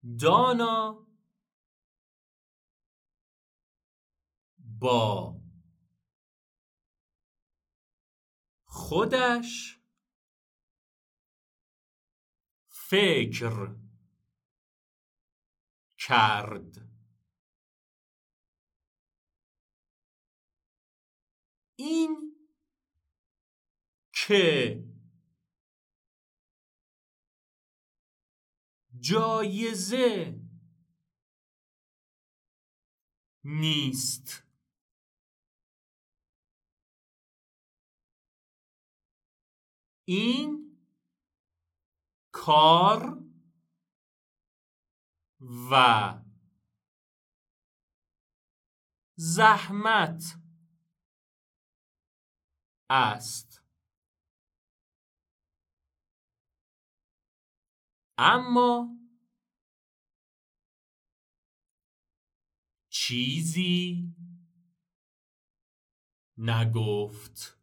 دانا با خودش فکر کرد. این که جایزه نیست. این کار و زحمت است. اما چیزی نگفت.